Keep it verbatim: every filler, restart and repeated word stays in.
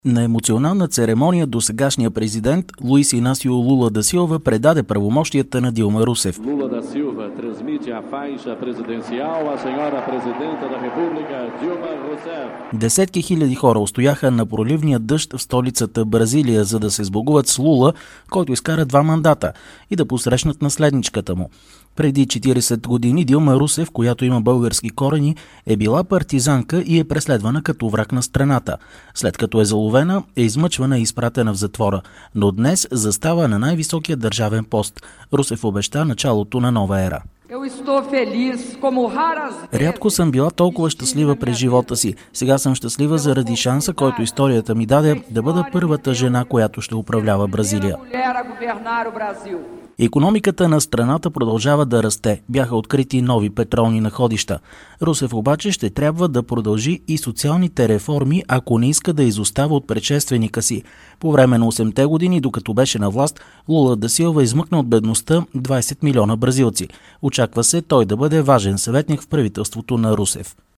На емоционална церемония досегашния президент Луис Инасио Лула да Силва предаде правомощията на Дилма Русев. Lula da Silva transmite a faixa presidencial à senhora Presidenta da República, Dilma Rousseff. Десетки хиляди хора устояха на проливния дъжд в столицата Бразилия, за да се сбогуват с Лула, който изкара два мандата, и да посрещнат наследничката му. Преди четирийсет години Дилма Русев, която има български корени, е била партизанка и е преследвана като враг на страната. След като е заловена, е измъчвана и изпратена в затвора, но днес застава на най-високия държавен пост. Русев обеща началото на нова ера. Рядко съм била толкова щастлива през живота си. Сега съм щастлива заради шанса, който историята ми даде да бъда първата жена, която ще управлява Бразилия. Икономиката на страната продължава да расте. Бяха открити нови петролни находища. Русев обаче ще трябва да продължи и социалните реформи, ако не иска да изостава от предшественика си. По време на осемте години, докато беше на власт, Лула да Силва измъкна от бедността двайсет милиона бразилци. Очаква се той да бъде важен съветник в правителството на Русев.